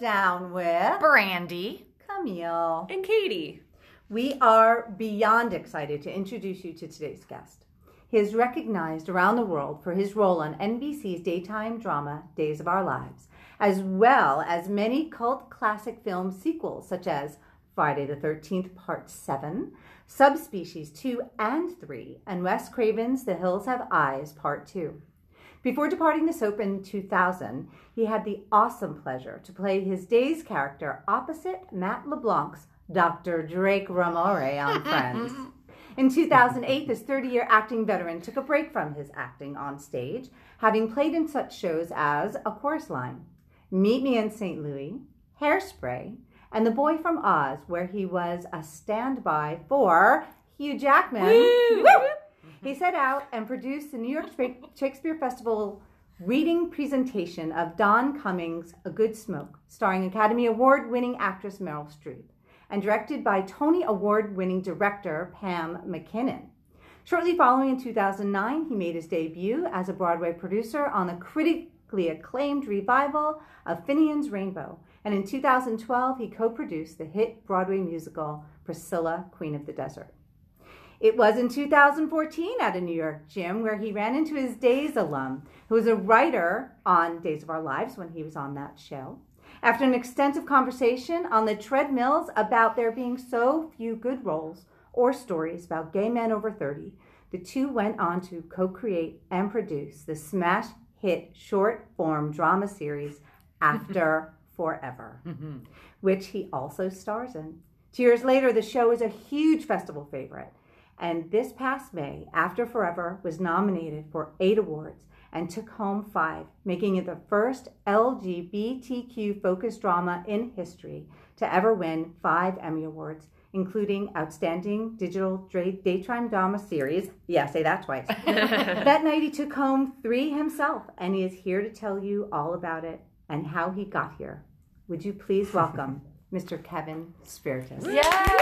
down with Brandy, Camille, and Katie. We are beyond excited to introduce you to today's guest. He is recognized around the world for his role on NBC's daytime drama Days of Our Lives, as well as many cult classic film sequels such as Friday the 13th Part 7, Subspecies 2 and 3, and Wes Craven's The Hills Have Eyes Part 2. Before departing the soap in 2000, he had the awesome pleasure to play his Days character opposite Matt LeBlanc's Dr. Drake Ramoray on Friends. In 2008, this 30-year acting veteran took a break from his acting on stage, having played in such shows as A Chorus Line, Meet Me in St. Louis, Hairspray, and The Boy from Oz, where he was a standby for Hugh Jackman. Woo! He set out and produced the New York Shakespeare Festival reading presentation of Don Cummings' A Good Smoke, starring Academy Award-winning actress Meryl Streep, and directed by Tony Award-winning director Pam McKinnon. Shortly following, in 2009, he made his debut as a Broadway producer on the critically acclaimed revival of Finian's Rainbow, and in 2012, he co-produced the hit Broadway musical Priscilla, Queen of the Desert. It was in 2014 at a New York gym where he ran into his Days alum, who was a writer on Days of Our Lives when he was on that show. After an extensive conversation on the treadmills about there being so few good roles or stories about gay men over 30, the two went on to co-create and produce the smash hit short-form drama series After Forever, which he also stars in. 2 years later, the show is a huge festival favorite. And this past May, After Forever was nominated for 8 awards and took home 5, making it the first LGBTQ-focused drama in history to ever win 5 Emmy Awards, including Outstanding Digital Daytime Drama Series. Yeah, say that twice. That night he took home 3 himself, and he is here to tell you all about it and how he got here. Would you please welcome Mr. Kevin Spiritus? Yay!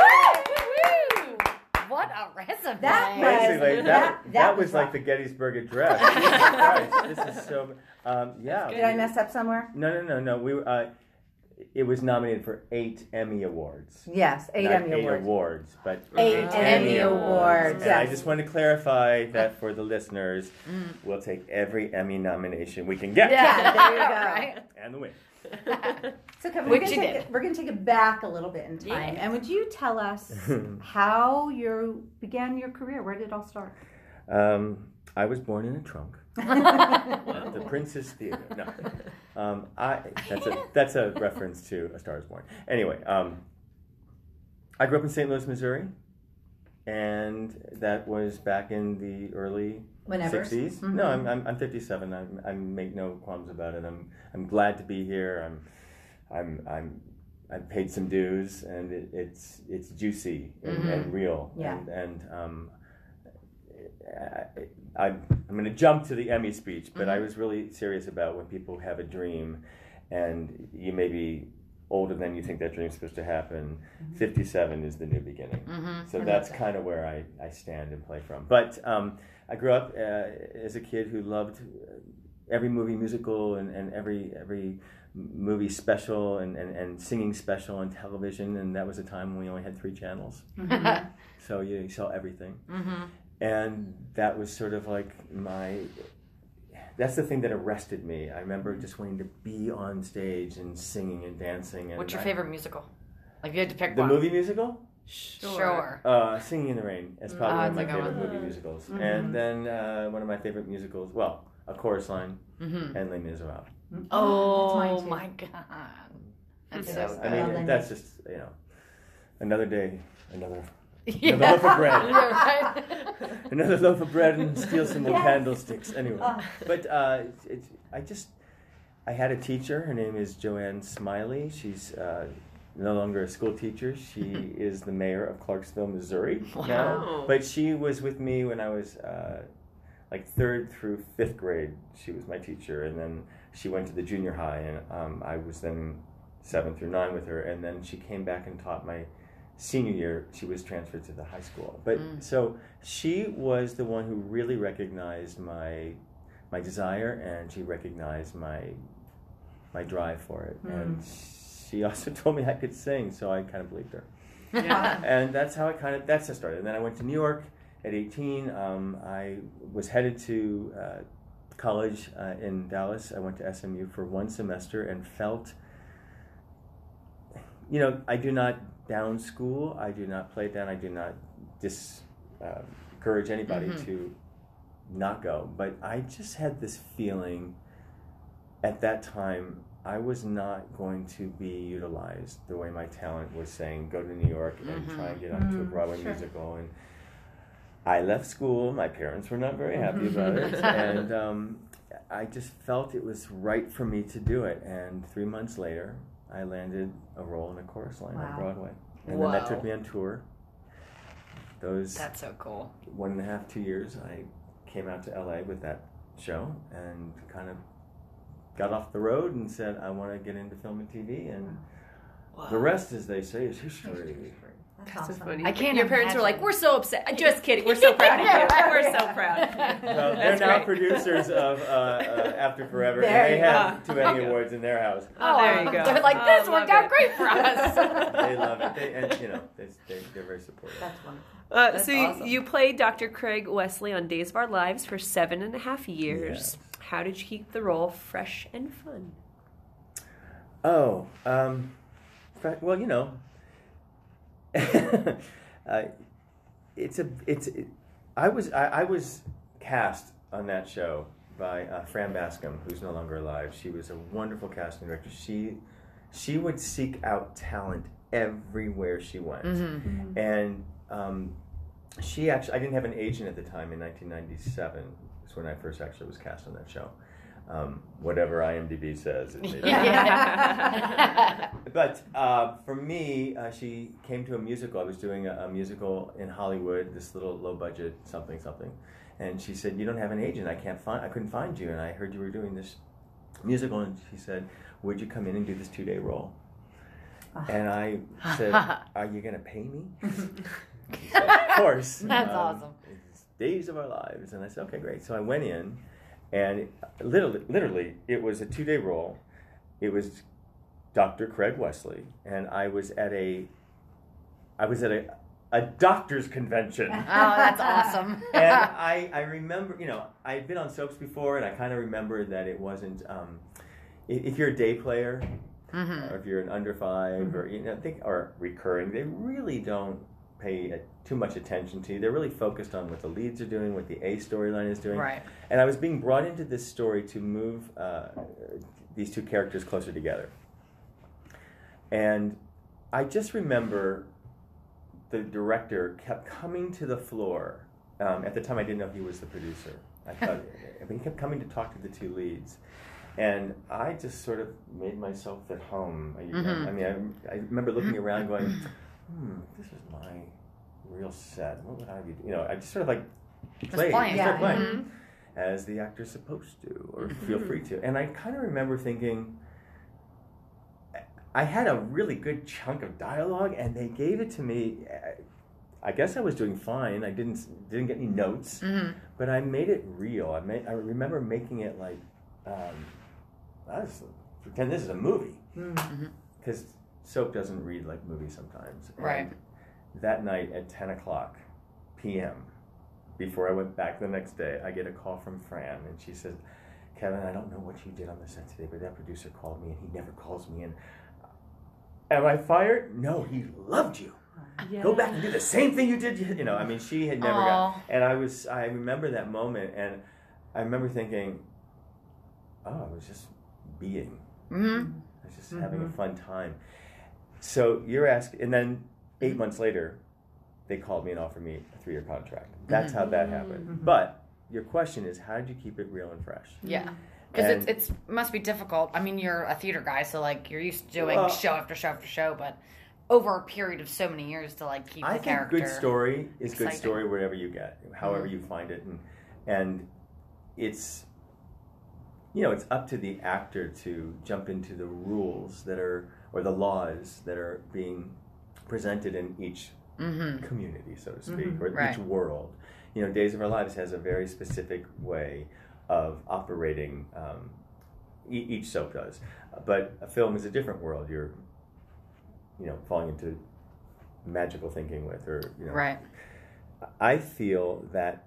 What a resume! That was like the Gettysburg Address. Jesus Christ, this is so. Yeah. Did I mess up somewhere? No. We it was nominated for 8 Emmy Awards. Yes, 8 Not Emmy 8 Awards. awards, but 8 Emmy Awards. And I just want to clarify that for the listeners, we'll take every Emmy nomination we can get. Yeah, there you go. Right? And the win. So Kevin, we're going to take it back a little bit in time. Yeah. And would you tell us how you began your career? Where did it all start? I was born in a trunk. The Princess Theater. No, that's a reference to A Star Is Born. Anyway, I grew up in St. Louis, Missouri, and that was back in the early 60s. Mm-hmm. No, I'm 57. I make no qualms about it. I'm glad to be here. I've paid some dues, and it's juicy and real. Yeah. And I'm going to jump to the Emmy speech, but I was really serious about when people have a dream, and you may be older than you think that dream's supposed to happen. 57 is the new beginning. So that's kind of where I stand and play from. But I grew up as a kid who loved every movie musical and every movie special and singing special on television, and that was a time when we only had 3 channels. So you saw everything. And that was sort of like that's the thing that arrested me. I remember just wanting to be on stage and singing and dancing. And what's your favorite musical? Like, if you had to pick the one. movie musical? Sure. Singing in the Rain is probably one of my favorite movie musicals. And then one of my favorite musicals, well, A Chorus Line and Les Miserables. Oh my God. That's so good. I mean, that's just, another day, another loaf of bread. Yeah, right? Another loaf of bread and steal some more candlesticks. Anyway, but I had a teacher. Her name is Joanne Smiley. She's no longer a school teacher. She is the mayor of Clarksville, Missouri now. But she was with me when I was like 3rd through 5th grade. She was my teacher, and then she went to the junior high, and I was then 7 through 9 with her, and then she came back and taught my senior year. She was transferred to the high school. But so she was the one who really recognized my desire, and she recognized my drive for it. And she also told me I could sing, so I kind of believed her. Yeah. And that's how that's how it started. And then I went to New York at 18. I was headed to college in Dallas. I went to SMU for one semester and felt, I do not down school. I do not play it down. I do not discourage anybody to not go. But I just had this feeling at that time I was not going to be utilized the way my talent was saying, go to New York and try and get onto a Broadway musical. And I left school. My parents were not very happy about it. And I just felt it was right for me to do it. And 3 months later, I landed a role in a chorus line on Broadway. And then that took me on tour. That's so cool. 1.5, 2 years, I came out to LA with that show and kind of got off the road and said, I want to get into film and TV, and the rest, as they say, is history. That's awesome. funny. I can't. Your parents imagine. were like, "We're so upset." Just kidding. We're so proud of you. We're so proud. Well, they're now producers of After Forever, There and they you have 2 Emmy Awards in their house. Oh, there you go. They're like, this Oh, worked love out it. great for us. They love it, they're very supportive. That's wonderful. That's So awesome. you played Dr. Craig Wesley on Days of Our Lives for 7.5 years. Yes. How did you keep the role fresh and fun? Oh, well, I was cast on that show by Fran Bascom, who's no longer alive. She was a wonderful casting director. She would seek out talent everywhere she went, and she actually, I didn't have an agent at the time. In 1997 was when I first actually was cast on that show. Whatever IMDb says. It may be. But for me, she came to a musical. I was doing a musical in Hollywood, this little low-budget something, and she said, "You don't have an agent. I couldn't find you, and I heard you were doing this musical." And she said, "Would you come in and do this 2-day role?" And I said, "Are you going to pay me?" She said, "Of course." That's awesome. It's Days of Our Lives, and I said, "Okay, great." So I went in. And literally, it was a 2-day role. It was Dr. Craig Wesley, and I was at a doctor's convention. Oh, that's awesome. And I remember, I had been on soaps before, and I kind of remembered that it wasn't. If you're a day player, or if you're an under 5, or or recurring, they really don't pay too much attention to you. They're really focused on what the leads are doing, what the A storyline is doing. Right. And I was being brought into this story to move these 2 characters closer together. And I just remember the director kept coming to the floor. At the time, I didn't know he was the producer. I thought, but he kept coming to talk to the 2 leads. And I just sort of made myself at home. I remember looking around going, this is my real set. What would I be doing? I just sort of like played. Start playing as the actor's supposed to, or feel free to. And I kind of remember thinking, I had a really good chunk of dialogue, and they gave it to me. I guess I was doing fine. I didn't get any notes, but I made it real. I remember making it like, pretend this is a movie, because soap doesn't read like movies sometimes. Right. And that night at 10 o'clock p.m., before I went back the next day, I get a call from Fran, and she says, "Kevin, I don't know what you did on the set today, but that producer called me, and he never calls me. And am I fired? No, he loved you. Yeah. Go back and do the same thing you did. She had never got." And I remember that moment, and I remember thinking, oh, I was just being. I was just having a fun time. So you're asking, and then 8 months later, they called me and offered me a 3-year contract. That's how that happened. But your question is, how did you keep it real and fresh? Yeah. Because it must be difficult. I mean, you're a theater guy, so you're used to doing show after show after show, but over a period of so many years to keep the character. I think good story is exciting. Good story wherever you get, however you find it, and it's it's up to the actor to jump into the rules or the laws that are being presented in each community, so to speak, or each world. Days of Our Lives has a very specific way of operating. Each soap does, but a film is a different world. You're falling into magical thinking with, or Right. I feel that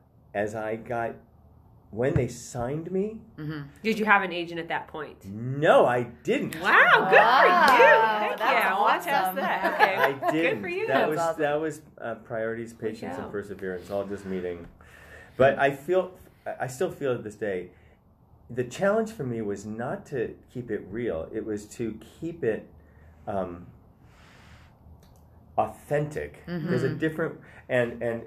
when they signed me, Did you have an agent at that point? no, I didn't. Wow, good for you. Heck that's yeah, I want to ask awesome. that. Okay, I didn't. good for you. That That's was priorities, patience, cow. and perseverance, all just meeting. But I still feel to this day, the challenge for me was not to keep it real. It was to keep it authentic. There's a different and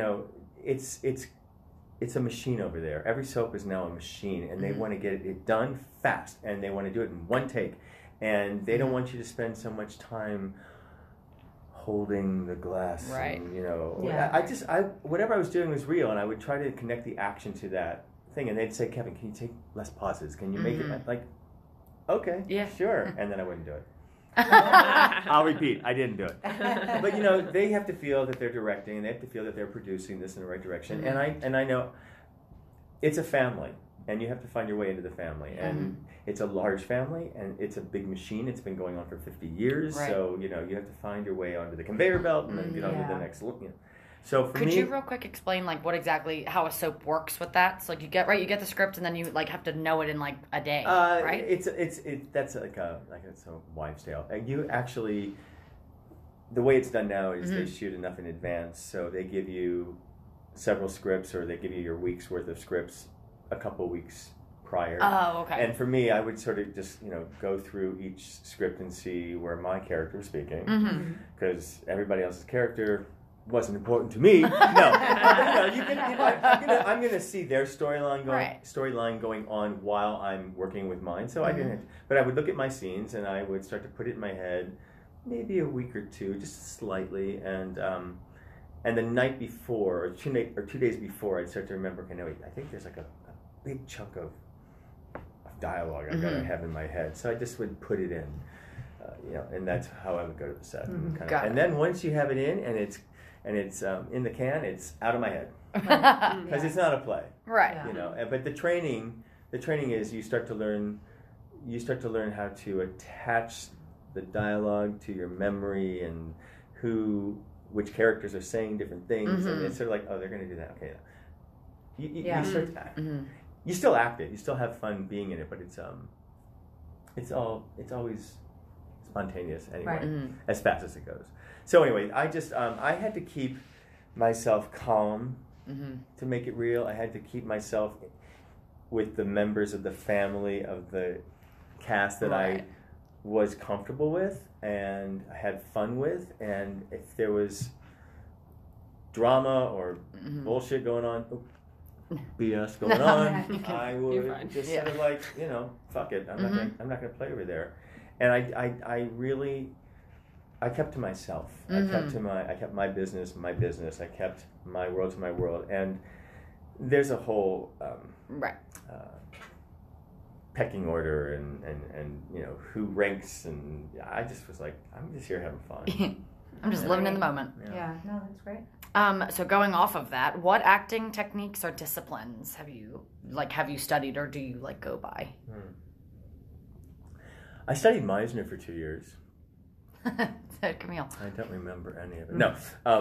it's a machine over there. Every soap is now a machine, and they want to get it done fast, and they want to do it in one take, and they don't want you to spend so much time holding the glass. Right. And, Yeah. I whatever I was doing was real, and I would try to connect the action to that thing, and they'd say, Kevin, can you take less pauses? Can you make it like, okay, Yeah. sure, and then I wouldn't do it. I'll repeat, I didn't do it. But they have to feel that they're directing, and they have to feel that they're producing this in the right direction. And I know it's a family, and you have to find your way into the family. And it's a large family, and it's a big machine. It's been going on for 50 years, Right. so you have to find your way onto the conveyor belt, and then get onto the next. So for Could me, you real quick explain how a soap works with that? So you get the script, and then you have to know it in like a day, right? That's like it's a wives' tale. You actually, the way it's done now is they shoot enough in advance, so they give you several scripts, or they give you your week's worth of scripts a couple weeks prior. Oh, okay. And for me, I would sort of just go through each script and see where my character was speaking, because everybody else's character wasn't important to me. No, I'm going to see their storyline going on while I'm working with mine. So I didn't. But I would look at my scenes, and I would start to put it in my head, maybe a week or two, just slightly, and the night before, or 2 days before, I'd start to remember. Okay, no, I think there's like a big chunk of dialogue I've got to have in my head. So I just would put it in, and that's how I would go to the set. And then once you have it in, and it's in the can, it's out of my head, because it's not a play, Right. But the training is you start to learn how to attach the dialogue to your memory, and which characters are saying different things, and it's sort of like, oh, they're going to do that. Okay, you start to act. You still act it. You still have fun being in it, but it's always spontaneous anyway, as fast as it goes. So anyway, I just I had to keep myself calm to make it real. I had to keep myself with the members of the family of the cast that I was comfortable with and had fun with, and if there was drama or bullshit going on, BS going on, I would just sort of like, fuck it. I'm not gonna play over there. And I really kept to myself. I kept my business. I kept my world to my world. And there's a whole pecking order and who ranks, and I just was like, I'm just here having fun. I'm just living in the moment. Yeah, no, that's great. So going off of that, what acting techniques or disciplines have you studied, or do you go by? I studied Meisner for 2 years. So, Camille. I don't remember any of it. No.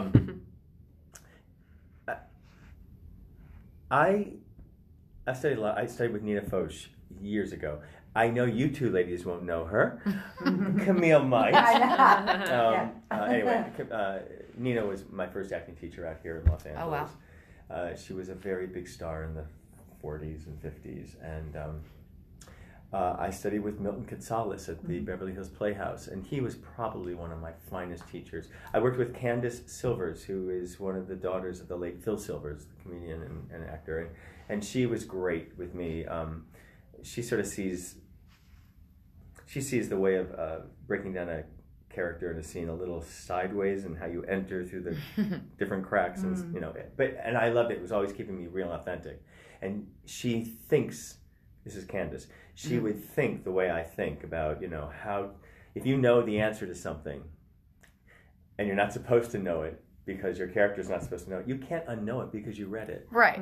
I studied a lot. I studied with Nina Foch years ago. I know you two ladies won't know her. Camille might. Anyway, Nina was my first acting teacher out here in Los Angeles. Oh, wow. She was a very big star in the 40s and 50s. And I studied with Milton Katsalis at the Beverly Hills Playhouse, and he was probably one of my finest teachers. I worked with Candace Silvers, who is one of the daughters of the late Phil Silvers, the comedian and actor, and she was great with me. She sort of sees the way of breaking down a character in a scene a little sideways, and how you enter through the different cracks, and and I loved it. It was always keeping me real and authentic. And she thinks, this is Candace, she would think the way I think about, how, if you know the answer to something and you're not supposed to know it because your character's not supposed to know it, you can't unknow it because you read it. Right.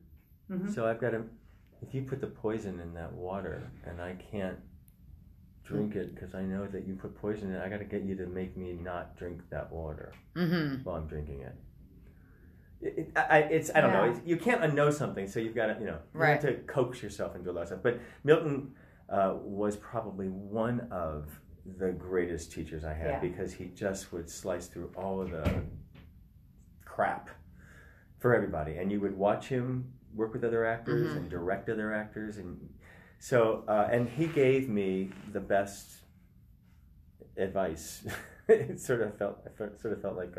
So I've got to, if you put the poison in that water and I can't drink it because I know that you put poison in it. I got to get you to make me not drink that water while I'm drinking it. I don't know. You can't unknow something, so you've got to, you have to coax yourself into a lot of stuff. But Milton was probably one of the greatest teachers I had because he just would slice through all of the crap for everybody, and you would watch him work with other actors and direct other actors, and so and he gave me the best advice. It sort of felt like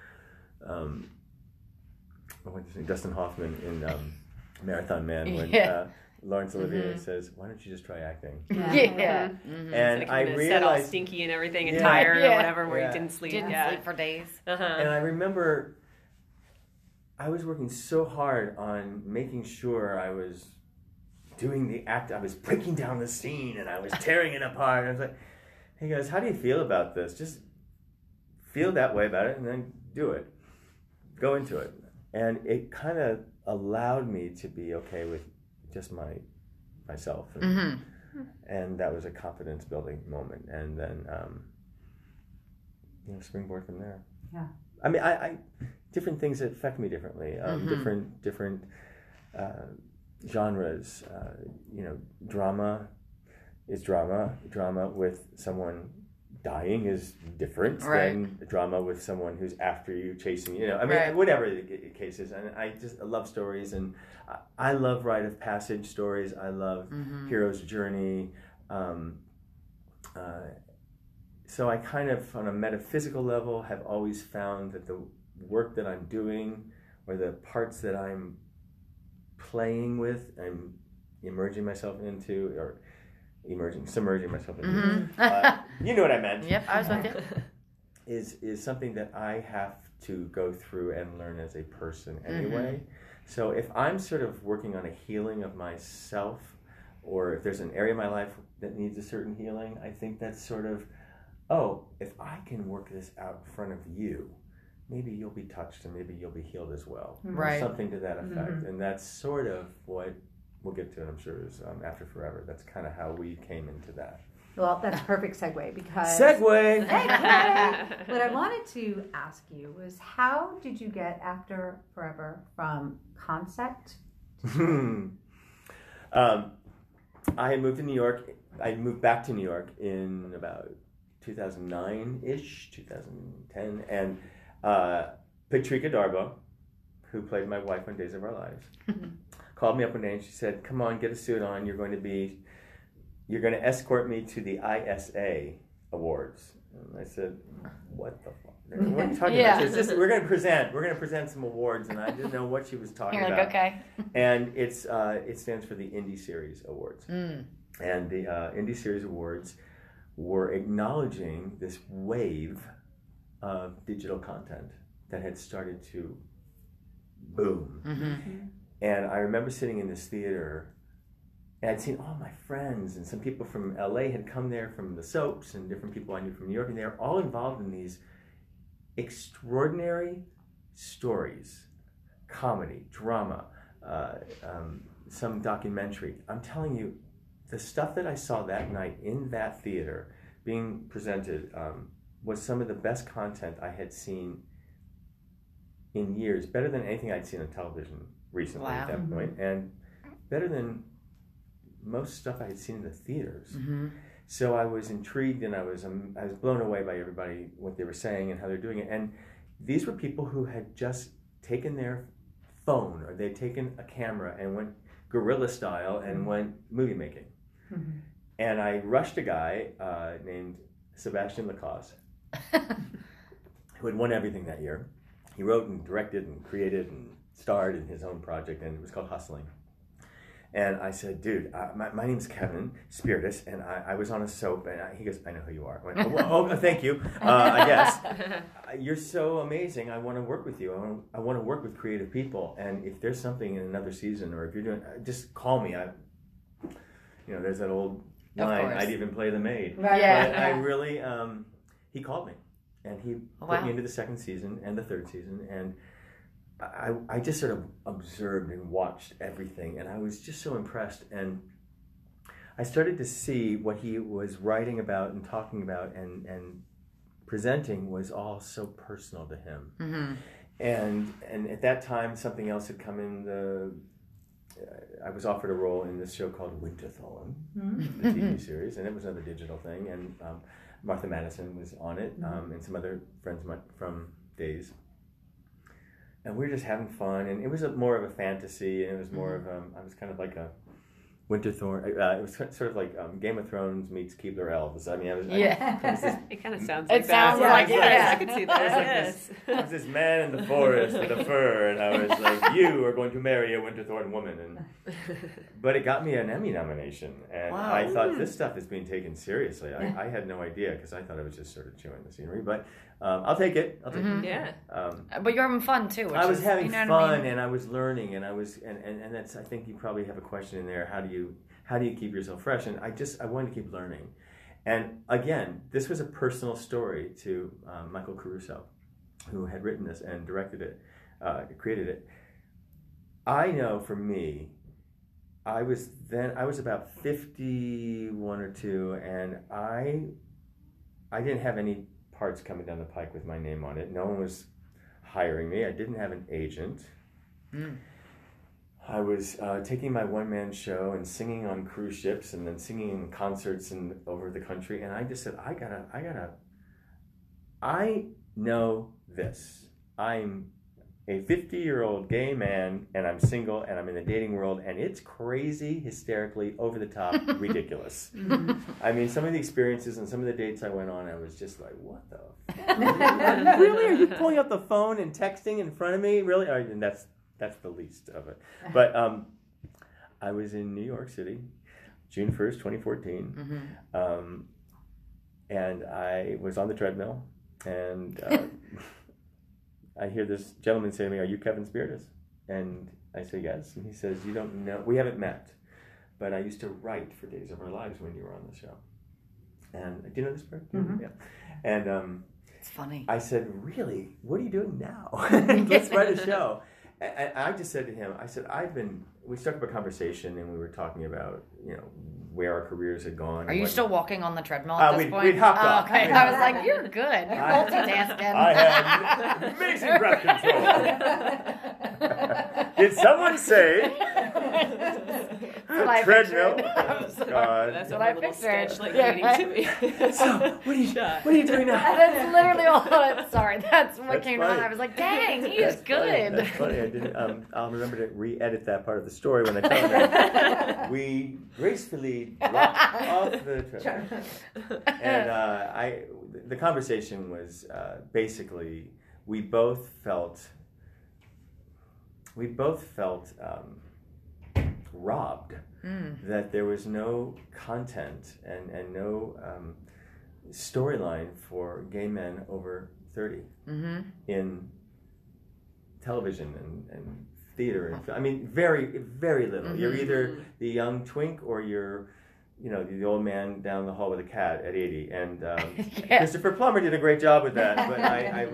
what did you say, Dustin Hoffman in Marathon Man when Laurence Olivier says, "Why don't you just try acting?" And like I realized set all stinky and everything and tired or whatever, where you didn't sleep. Sleep for days. And I remember I was working so hard on making sure I was doing the act. I was breaking down the scene and I was tearing it apart. And I was like, "Hey guys, how do you feel about this? Just feel that way about it and then do it. Go into it." And it kind of allowed me to be okay with just myself. And that was a confidence building moment. And then, springboard from there. Yeah. I mean, I different things that affect me differently. Different genres. Drama is drama. Drama with someone dying is different than drama with someone who's after you, chasing you. Whatever the case is. And I love stories, and I love rite of passage stories. I love hero's journey. So I kind of, on a metaphysical level, have always found that the work that I'm doing, or the parts that I'm playing with, I'm immersing myself into, or submerging myself into. You know what I meant. Yep, I was with you. Is something that I have to go through and learn as a person anyway. So if I'm sort of working on a healing of myself, or if there's an area of my life that needs a certain healing, I think that's sort of, if I can work this out in front of you, maybe you'll be touched and maybe you'll be healed as well. Right. Something to that effect. And that's sort of what we'll get to, and I'm sure, is After Forever. That's kind of how we came into that. Well, that's a perfect segue because... Segue! What I wanted to ask you was, how did you get After Forever from concept to... I had moved to New York. I moved back to New York in about 2009-ish, 2010. And Patrika Darbo, who played my wife on Days of Our Lives, called me up one day and she said, "Come on, get a suit on. You're going to escort me to the ISA Awards." And I said, "What the fuck? What are you talking about?" She said, we're going to present some awards, and I didn't know what she was talking about. You're like, okay. And it stands for the Indie Series Awards. And the Indie Series Awards were acknowledging this wave of digital content that had started to boom. And I remember sitting in this theater, and I'd seen all my friends, and some people from LA had come there from the soaps, and different people I knew from New York, and they were all involved in these extraordinary stories, comedy, drama, some documentary. I'm telling you, the stuff that I saw that night in that theater being presented was some of the best content I had seen in years, better than anything I'd seen on television recently at that point, and better than most stuff I had seen in the theaters. So I was intrigued, and I was blown away by everybody, what they were saying and how they're doing it. And these were people who had just taken their phone, or they'd taken a camera and went guerrilla style and went movie making. And I rushed a guy named Sebastian Lacoste, who had won everything that year. He wrote and directed and created and starred in his own project, and it was called Hustling. And I said, "Dude, my name's Kevin Spiritus, and I was on a soap." And he goes, "I know who you are." I went, "Oh, thank you. I guess you're so amazing. I want to work with you. I want to work with creative people. And if there's something in another season, or if you're doing, just call me. There's that old line. I'd even play the maid." Right. But I really, he called me, and he put me into the second season and the third season, and I just sort of observed and watched everything, and I was just so impressed. And I started to see what he was writing about and talking about and presenting was all so personal to him. Mm-hmm. And at that time, something else had come in. I was offered a role in this show called Winterthur, the TV series, and it was another digital thing. And Martha Madison was on it, and some other friends from Days. And we were just having fun, and it was more of a fantasy, and it was more of I was kind of like a Winterthorn. It was sort of like Game of Thrones meets Keebler Elves. I mean, I was It kind of sounds like It that. sounds like it, yeah. I could see that. Yes. I was this man in the forest with a fur, and I was like, "You are going to marry a Winterthorn woman." But it got me an Emmy nomination, and Wow. I thought this stuff is being taken seriously. I had no idea because I thought I was just sort of chewing the scenery, but I'll take it. I'll take it. Yeah. But you're having fun too. Which I was is, having you know fun, what I mean? and I was learning, and I was, and that's. I think you probably have a question in there. How do you keep yourself fresh? And I wanted to keep learning. And again, this was a personal story to Michael Caruso, who had written this and directed it, created it. I know for me, I was about 51 or 2, and I didn't have any parts coming down the pike with my name on it. No one was hiring me. I didn't have an agent. I was taking my one-man show and singing on cruise ships and then singing in concerts over the country. And I just said, I know this. I'm a 50-year-old gay man, and I'm single, and I'm in the dating world, and it's crazy, hysterically, over the top, ridiculous. I mean, some of the experiences and some of the dates I went on, I was just like, what the fuck? Really? Are you pulling out the phone and texting in front of me? Really? And that's the least of it. But I was in New York City, June 1st, 2014, and I was on the treadmill, and I hear this gentleman say to me, "Are you Kevin Spiritus?" And I say, "Yes." And he says, "You don't know, we haven't met, but I used to write for Days of Our Lives when you were on the show." And do you know this part? Yeah. And It's funny. I said, "Really? What are you doing now? Let's write a show." And I just said to him, I said, we struck up a conversation, and we were talking about, where our careers had gone. Are you still walking on the treadmill at this point? We'd hopped off. Okay, I was like, you're good. You're multitasking. I had amazing breath control. Did someone say treadmill? God. That's what what I I little pictured. sketch like reading to me. So, what are you doing now? That's literally all. Sorry, that's what That's came funny. to mind. I was like, dang, he is That's good. That's funny. I didn't. I'll remember to re-edit that part of the story when I tell them that. We gracefully dropped off the treadmill. And the conversation was basically we both felt robbed, that there was no content and no storyline for gay men over 30 in television and theater and I mean very, very little. You're either the young twink or you're the old man down the hall with a cat at 80. And Christopher Plummer did a great job with that, but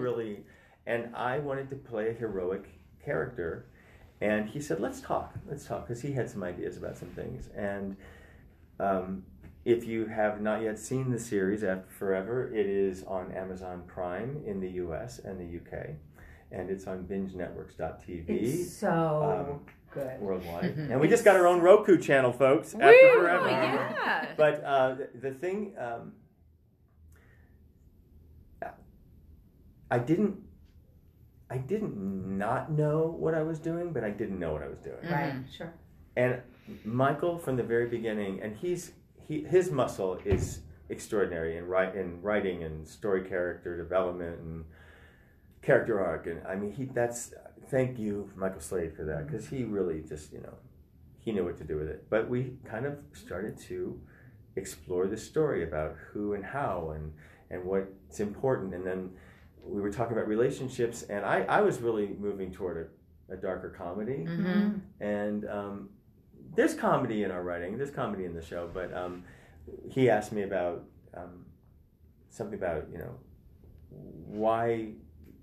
I wanted to play a heroic character. And he said, let's talk, because he had some ideas about some things. And if you have not yet seen the series After Forever, it is on Amazon Prime in the US and the UK. And it's on bingenetworks.tv. It's so good. Worldwide. And we just got our own Roku channel, folks, After Forever. Yeah. But the thing, I didn't not know what I was doing, but I didn't know what I was doing. Right, sure. And Michael, from the very beginning, and his muscle is extraordinary in writing and story character development and character arc. And I mean, thank you, Michael Slade, for that, because he really just, he knew what to do with it. But we kind of started to explore the story about who and how and what's important. And then we were talking about relationships, and I was really moving toward a darker comedy. And there's comedy in our writing, there's comedy in the show, but he asked me about something about, why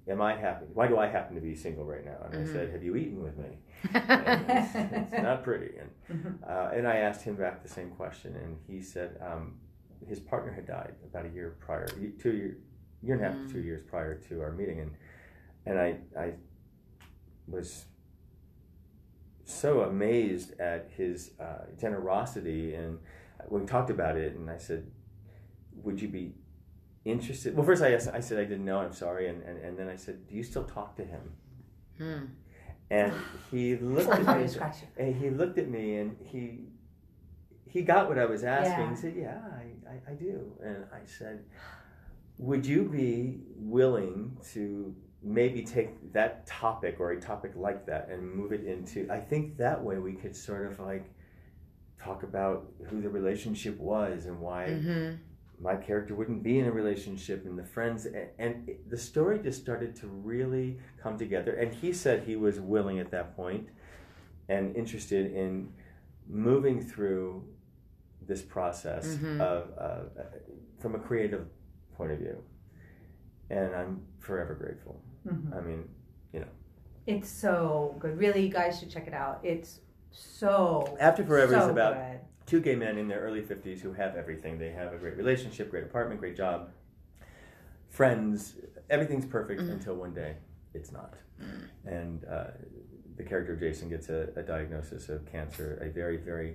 am I happy? Why do I happen to be single right now? And I said, have you eaten with me? It's not pretty. And I asked him back the same question, and he said his partner had died about a year prior, year and a half to 2 years prior to our meeting, and I was so amazed at his generosity, and we talked about it, and I said, would you be interested? Well, first I said I didn't know, I'm sorry, and then I said, do you still talk to him? And he looked at me, and he got what I was asking. Yeah. He said, yeah, I do. And I said, would you be willing to maybe take that topic or a topic like that and move it into, I think that way we could sort of like talk about who the relationship was and why my character wouldn't be in a relationship and the friends, and the story just started to really come together. And he said he was willing at that point and interested in moving through this process of from a creative point of view, and I'm forever grateful. I mean, you know, it's so good. Really, you guys should check it out. It's so After Forever so is about good. two gay men in their early 50s who have everything. They have a great relationship, great apartment, great job, friends. Everything's perfect until one day it's not. And the character of Jason gets a diagnosis of cancer, a very, very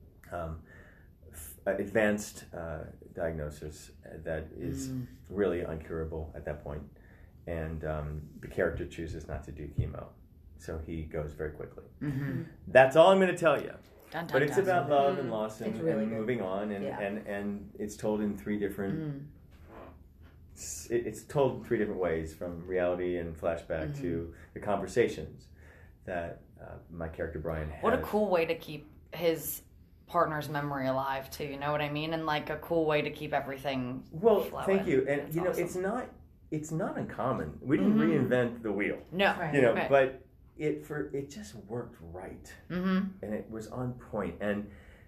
advanced diagnosis that is really uncurable at that point. And the character chooses not to do chemo. So he goes very quickly. That's all I'm going to tell you. Dun, dun, But it's dun. about love and loss and, It's really and good. moving on, and, Yeah. and it's told in three different. It's told in three different ways, from reality and flashback to the conversations that my character Brian has. What a cool way to keep his partner's memory alive too. You know what I mean? And like a cool way to keep everything. Well, flowing. thank you, and That's you know awesome. it's not uncommon. We didn't reinvent the wheel, No. Right. you know, Right. but it just worked right, and it was on point, and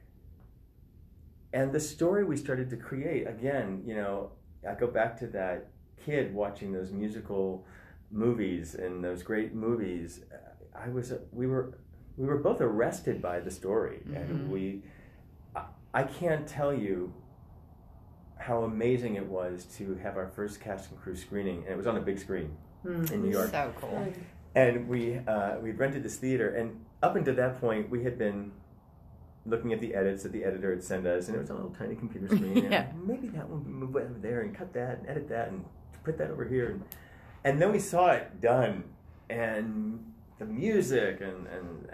the story we started to create again, you know, I go back to that kid watching those musical movies and those great movies. We were both arrested by the story, and I can't tell you how amazing it was to have our first cast and crew screening, and it was on a big screen in New York. So cool. And we'd rented this theater, and up until that point, we had been looking at the edits that the editor had sent us, and it was on a little tiny computer screen. Yeah. And maybe that one move over there and cut that and edit that and put that over here. And then we saw it done, and the music and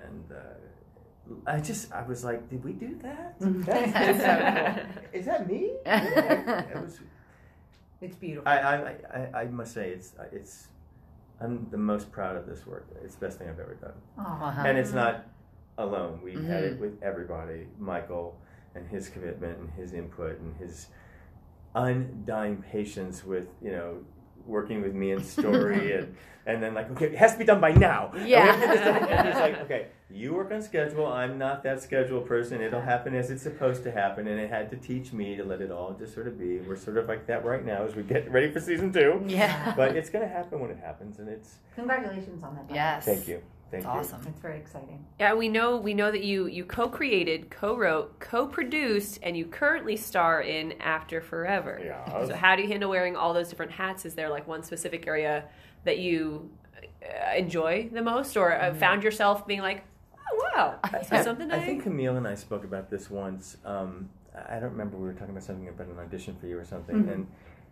I was like, did we do that? That's so cool. Is that me? It was. It's beautiful. I must say it's. I'm the most proud of this work. It's the best thing I've ever done. Aw. And it's not alone. We had it with everybody. Michael and his commitment and his input and his undying patience with, you know, working with me in story and then like, okay, it has to be done by now. And we have to get this done. And he's like, okay, you work on schedule. I'm not that schedule person. It'll happen as it's supposed to happen. And it had to teach me to let it all just sort of be. We're sort of like that right now as we get ready for season 2. Yeah. But it's going to happen when it happens, and it's. Congratulations on that. Dr. Yes. Thank you. Thank It's you. awesome. It's very exciting. Yeah, we know that you co-created, co-wrote, co-produced, and you currently star in After Forever. Yeah. So how do you handle wearing all those different hats? Is there like one specific area that you enjoy the most, or found yourself being like, oh wow, this is something I think Camille and I spoke about this once. I don't remember, we were talking about something about an audition for you or something, and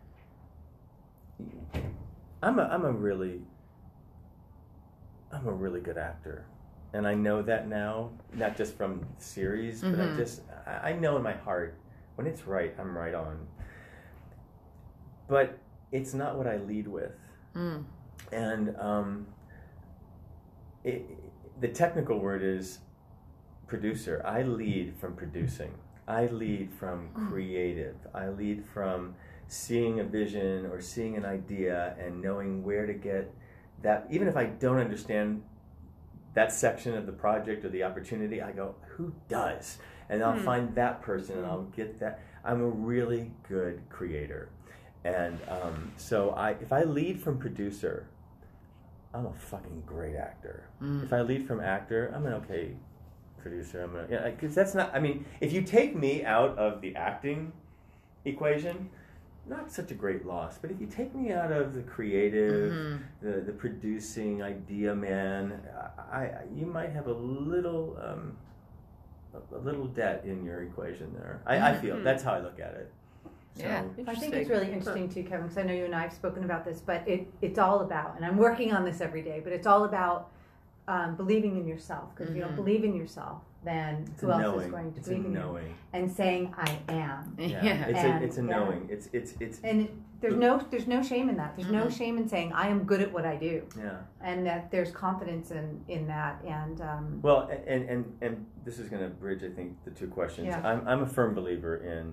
I'm a really good actor, and I know that now, not just from the series, but I know in my heart when it's right, I'm right on. But it's not what I lead with, and the technical word is producer. I lead from producing. I lead from creative. I lead from seeing a vision or seeing an idea and knowing where to get that. Even if I don't understand that section of the project or the opportunity, I go, who does? And I'll find that person and I'll get that. I'm a really good creator. And so if I lead from producer, I'm a fucking great actor. If I lead from actor, I'm an okay producer. Because that's not. I mean, if you take me out of the acting equation, not such a great loss. But if you take me out of the creative, the producing idea man, you might have a little debt in your equation there. I feel that's how I look at it. So, Yeah. I think it's really interesting too, Kevin, because I know you and I have spoken about this, but it's all about, and I'm working on this every day, but it's all about believing in yourself. Because if you don't believe in yourself, then who else is going to believe in you? And saying, I am. Yeah. It's a knowing. It's and there's no shame in that. There's no shame in saying, I am good at what I do. Yeah. And that there's confidence in that. And well, and this is going to bridge, I think, the two questions. Yeah. I'm a firm believer in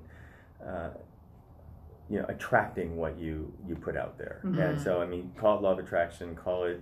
attracting what you put out there. And so, I mean, call it law of attraction, call it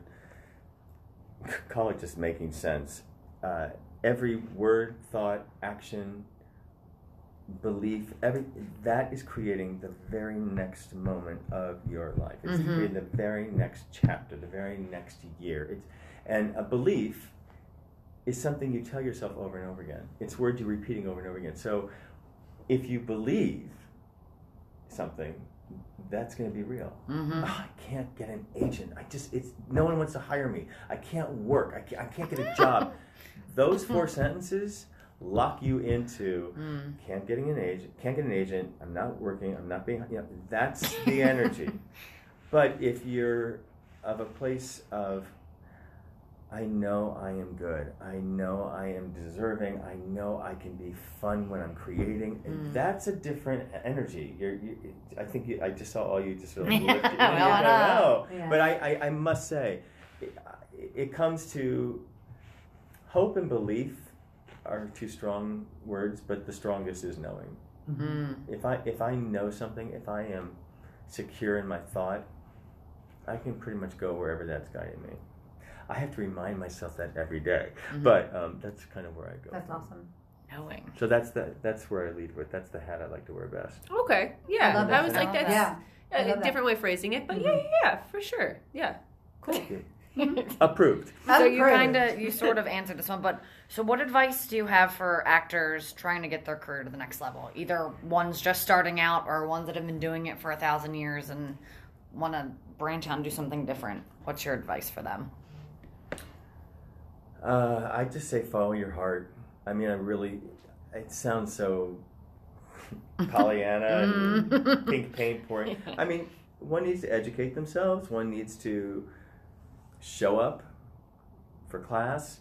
just making sense. Every word, thought, action, belief, that is creating the very next moment of your life. It's creating the very next chapter, the very next year. And a belief is something you tell yourself over and over again. It's words you're repeating over and over again. So if you believe something, that's going to be real. I can't get an agent. No one wants to hire me. I can't work. I can't get a job. Those 4 sentences lock you into can't get an agent. I'm not working. I'm not being. That's the energy. But if you're of a place of, I know I am good. I know I am deserving. I know I can be fun when I'm creating. And that's a different energy. I just saw all you just sort of lift it. Yeah. But I must say, it comes to hope and belief are 2 strong words, but the strongest is knowing. If I know something, if I am secure in my thought, I can pretty much go wherever that's guiding me. I have to remind myself that every day, but that's kind of where I go. that's awesome. Knowing. So that's where I lead with. That's the hat I like to wear best. Okay, yeah. I love I that. was like, that's Yeah. a different way of phrasing it, but yeah, for sure. Yeah, cool. Approved. So you sort of answered this one, but so what advice do you have for actors trying to get their career to the next level? Either ones just starting out or ones that have been doing it for 1,000 years and want to branch out and do something different. What's your advice for them? I just say follow your heart. I mean, it sounds so Pollyanna and pink paint pouring. I mean, one needs to educate themselves. One needs to show up for class.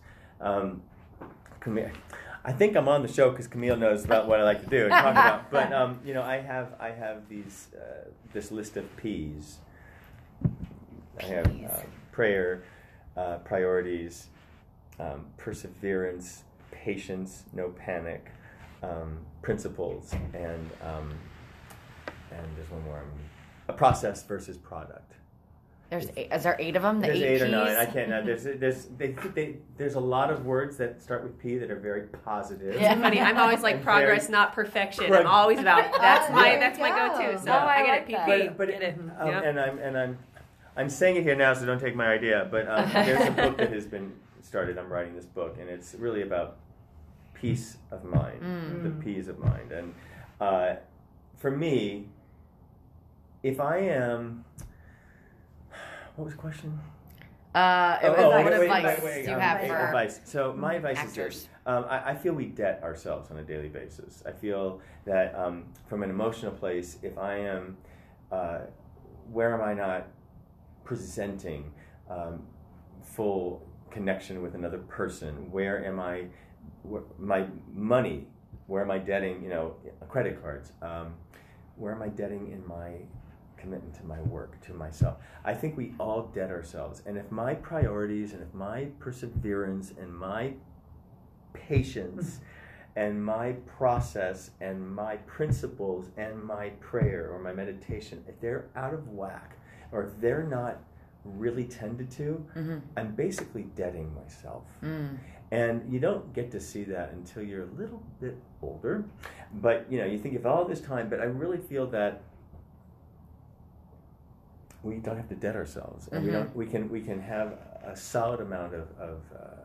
I think I'm on the show because Camille knows about what I like to do and talk about. But I have this list of P's. I have prayer, priorities, perseverance, patience, no panic, principles, and there's one more. A process versus product. Is there 8 of them? There's 8 or 9. I can't. There's a lot of words that start with P that are very positive. Yeah, funny. I'm always like progress, not perfection. I'm always about that's my go-to. So I get it. PP. But get it. And I'm saying it here now, so don't take my idea. But there's a book that has been started. I'm writing this book, and it's really about peace of mind, the P's of mind. And for me, if I am, what was the question? What advice do you have for advice? So my advice actors? is this. I feel we debt ourselves on a daily basis. I feel that from an emotional place, if I am, where am I not presenting full connection with another person? Where am I, my money, where am I debting, credit cards? Where am I debting in my commitment to my work, to myself? I think we all debt ourselves. And if my priorities and if my perseverance and my patience and my process and my principles and my prayer or my meditation, if they're out of whack or if they're not really tended to, I'm basically debting myself. And you don't get to see that until you're a little bit older. But, you think of all this time, but I really feel that we don't have to debt ourselves, and we can have a solid amount of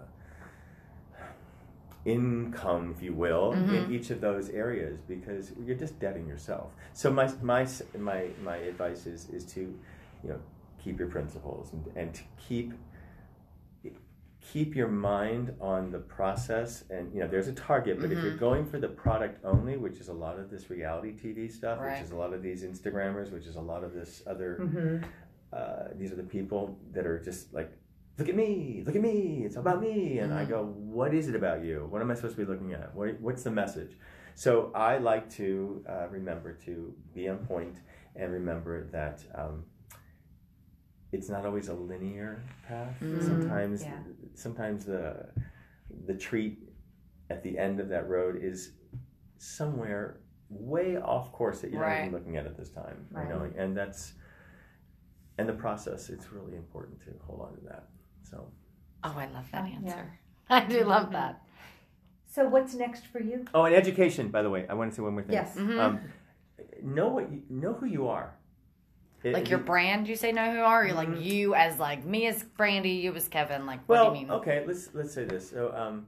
income, if you will, in each of those areas, because you're just debting yourself. So my advice is to, keep your principles and to keep your mind on the process. And there's a target, but if you're going for the product only, which is a lot of this reality TV stuff, which is a lot of these Instagrammers, which is a lot of this other these are the people that are just like, look at me, it's about me. And I go, what is it about you? What am I supposed to be looking at? What's the message? So I like to remember to be on point and remember that it's not always a linear path. Sometimes the treat at the end of that road is somewhere way off course that you're not even looking at this time. And the process, it's really important to hold on to that. So. Oh, I love that answer. I do love that. So what's next for you? Oh, and education, by the way. I want to say one more thing. Yes. Know who you are. Like your brand, you say know who you are? Or you're like you as like me as Brandy, you as Kevin. Like, what do you mean? Okay, let's say this. So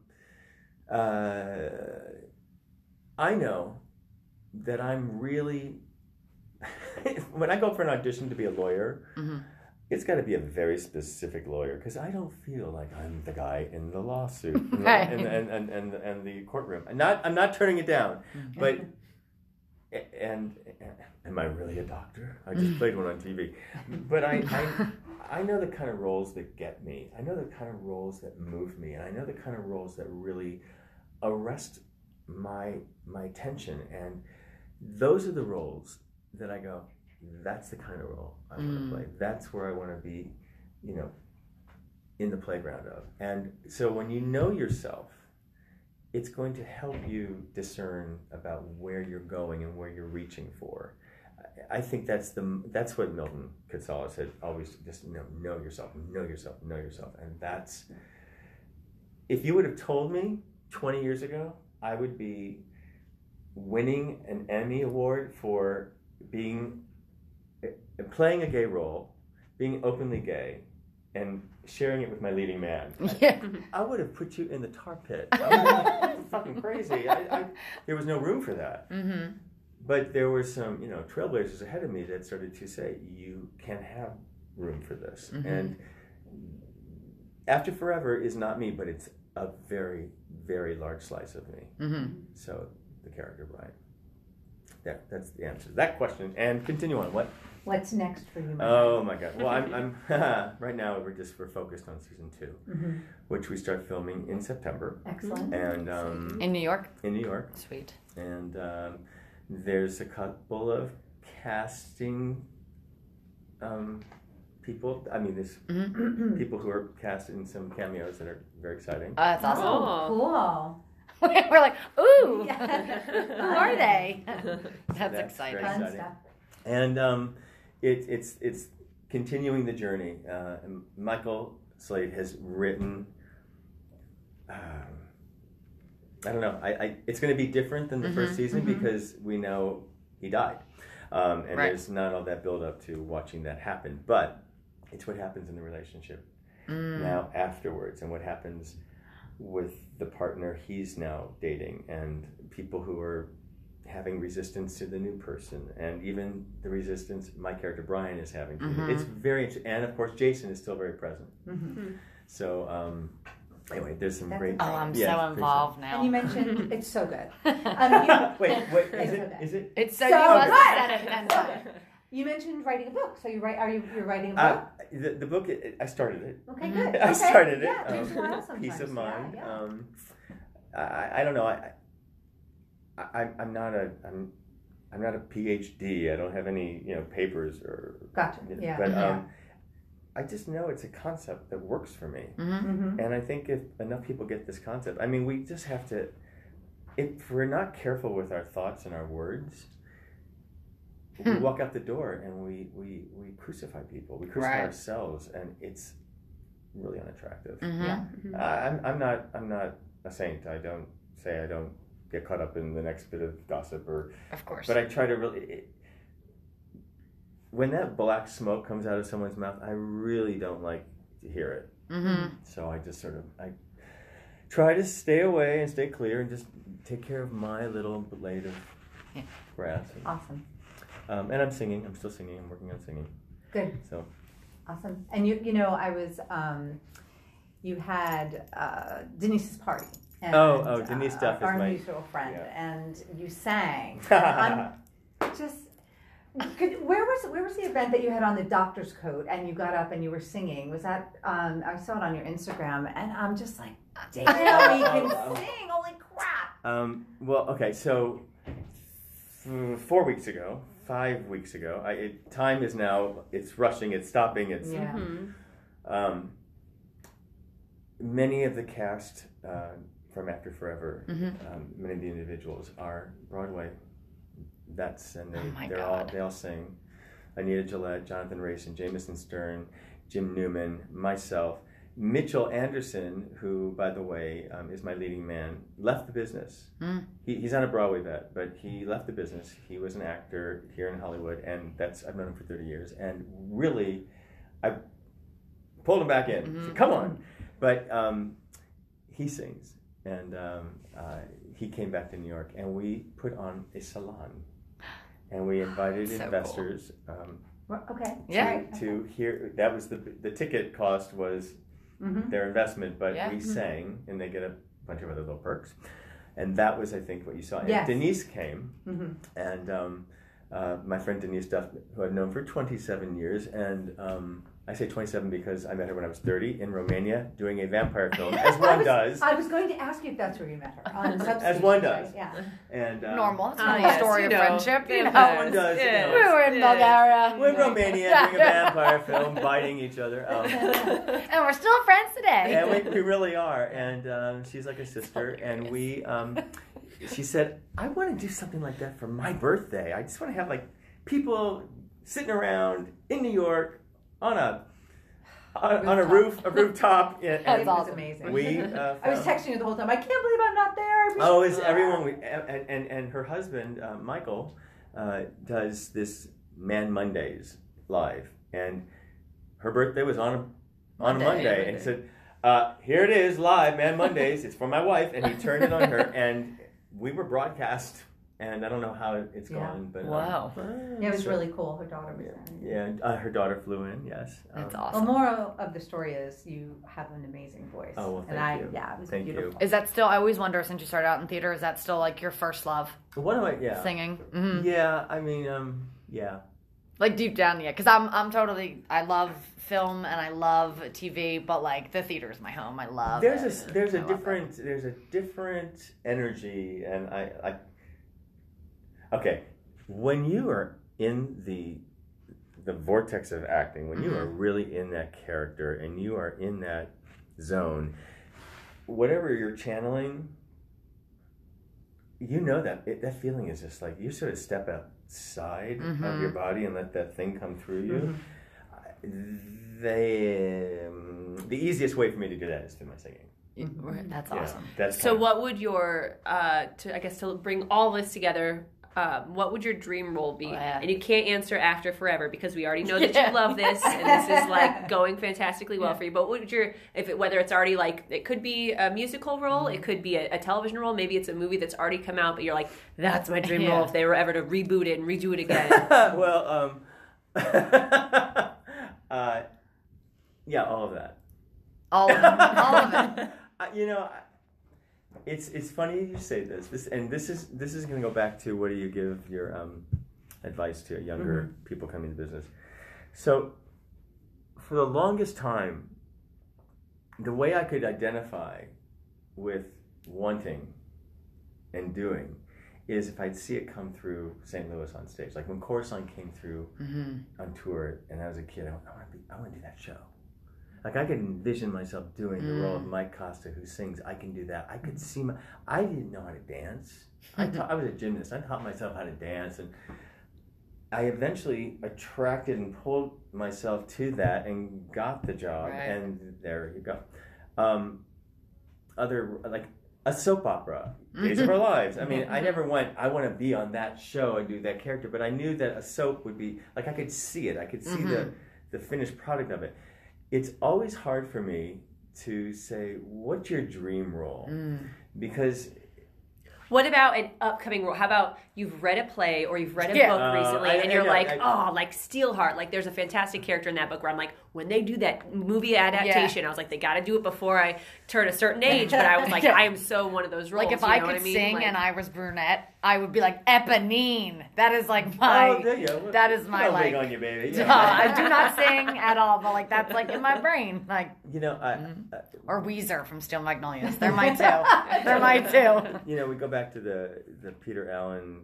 I know that I'm really when I go for an audition to be a lawyer, it's got to be a very specific lawyer, because I don't feel like I'm the guy in the lawsuit and the courtroom. I'm not turning it down, but and am I really a doctor? I just played one on TV, but I know the kind of roles that get me. I know the kind of roles that move me, and I know the kind of roles that really arrest my attention. And those are the roles that I go, that's the kind of role I want to play. That's where I want to be, in the playground of. And so when you know yourself, it's going to help you discern about where you're going and where you're reaching for. I think that's what Milton Katsalas said. Always just know yourself. And that's, if you would have told me 20 years ago, I would be winning an Emmy Award for playing a gay role, being openly gay, and sharing it with my leading man. I would have put you in the tar pit. That's fucking crazy. There was no room for that. But there were some, trailblazers ahead of me that started to say, you can have room for this. And After Forever is not me, but it's a very, very large slice of me. So the character Brian. Yeah, that's the answer to that question. And continue on. What's next for you? Oh my God. Well, I'm right now we're focused on season 2, which we start filming in September. Excellent. And in New York. In New York. Sweet. And there's a couple of casting people. I mean, there's people who are cast in some cameos that are very exciting. That's awesome. Oh, cool. We're like, ooh, who are they? That's exciting. Fun stuff. And it's continuing the journey. Michael Slade has written. I don't know. It's going to be different than the first season because we know he died, and there's not all that build up to watching that happen. But it's what happens in the relationship now afterwards, and what happens with the partner he's now dating, and people who are having resistance to the new person, and even the resistance my character Brian is having to It's very interesting. And of course Jason is still very present. So anyway, there's some great. Oh, I'm so involved now. And you mentioned it's so good. Wait, is it? It's so good. You mentioned writing a book. So you're writing a book? The book, I started it. Okay, good. I started it. Yeah, it takes a while sometimes. Peace of mind. Yeah. I don't know. I'm not a PhD. I don't have any papers or. Gotcha. Yeah. But I just know it's a concept that works for me, and I think if enough people get this concept, I mean, we just have to. If we're not careful with our thoughts and our words, we walk out the door and we crucify people. We crucify ourselves, and it's really unattractive. I'm not a saint. I don't get caught up in the next bit of gossip or. Of course. But I try to really. when that black smoke comes out of someone's mouth, I really don't like to hear it. Mm-hmm. So I just I try to stay away and stay clear and just take care of my little blade of grass. Awesome. And I'm singing. I'm still singing. I'm working on singing. Good. So Awesome. And you know, I was you had Denise's party. And, Denise Duff is our my mutual friend, yeah. and you sang. And I'm just. Where was the event that you had on the doctor's coat and you got up and you were singing? Was that I saw it on your Instagram and I'm just like, damn, he can sing! Holy crap! Well, okay, so 5 weeks ago, time is now. It's rushing. It's stopping. It's many of the cast from After Forever. Many of the individuals are Broadway. They all sing. Anita Gillette, Jonathan Rayson, Jameson Stern, Jim Newman, myself, Mitchell Anderson, who, by the way, is my leading man, left the business. He's not a Broadway vet, but he left the business. He was an actor here in Hollywood, and I've known him for 30 years. And really, I pulled him back in. Said, come on, but he sings, and he came back to New York, and we put on a salon. And we invited so investors to hear. That was the ticket cost was their investment, but we sang, and they get a bunch of other little perks. And that was, I think, what you saw. Yes. And Denise came, and my friend Denise Duff, who I've known for 27 years, and I say 27 because I met her when I was 30 in Romania doing a vampire film, as one does. I was going to ask you if that's where you met her. On as one does. Right? Yeah. And normal. It's not a story of friendship. You know. As one does. We were in Bulgaria. We're in Romania doing a vampire film, biting each other. And we're still friends today. And we really are. And she's like a sister. And she said, I want to do something like that for my birthday. I just want to have like people sitting around in New York on a rooftop. That's awesome. Amazing. I was texting you the whole time. I can't believe I'm not there. Is everyone? And her husband Michael does this Man Mondays live, and her birthday was on a Monday, and he said, "Here it is live, Man Mondays. It's for my wife," and he turned it on her, and we were broadcast. And I don't know how it's gone, but wow, yeah, it was really cool. Her daughter was there. Yeah, her daughter flew in. Yes, that's awesome. Well, moral of the story is you have an amazing voice. Oh, well, thank you. Yeah, it was thank beautiful. you. Is that still? I always wonder, since you started out in theater, is that still like your first love? What am I? Yeah, singing. Yeah, I mean, yeah. Like deep down, yeah, because I'm totally. I love film and I love TV, but like the theater is my home. I love. There's a different energy, and I. Okay, when you are in the vortex of acting, when you are really in that character and you are in that zone, whatever you're channeling, you know that feeling is just like you sort of step outside of your body and let that thing come through you. The easiest way for me to do that is through my singing. That's awesome. So what would your to bring all this together, what would your dream role be? And you can't answer After Forever because we already know that you love this and this is like going fantastically well for you. But what would whether it's already like, it could be a musical role, it could be a television role, maybe it's a movie that's already come out, but you're like, that's my dream role if they were ever to reboot it and redo it again. Well, yeah, all of that. All of it. It's funny you say this. This is going to go back to what do you give your advice to younger people coming into business. So, for the longest time, the way I could identify with wanting and doing is if I'd see it come through St. Louis on stage. Like when Coruscant came through on tour, and I was a kid, I want to do that show. Like I could envision myself doing the role of Mike Costa who sings. I can do that. I could see I didn't know how to dance. I was a gymnast. I taught myself how to dance, and I eventually attracted and pulled myself to that and got the job. Right. And there you go. a soap opera, Days of Our Lives. I mean, I never went, I want to be on that show and do that character, but I knew that a soap would be, like, I could see it. I could see the finished product of it. It's always hard for me to say, what's your dream role? Because... What about an upcoming role? How about you've read a play or you've read a book recently and you're like Steelheart. Like, there's a fantastic character in that book where I'm like, when they do that movie adaptation, I was like, they got to do it before I turn a certain age. But I was like, I am so one of those roles. Like, if I could sing and I was brunette, I would be like Eponine. That is like my. That is my like. On you, baby. Yeah. I do not sing at all, but like that's like in my brain, like. Or Weezer from Steel Magnolias. They're my two. They're my two. You know, we go back to the Peter Allen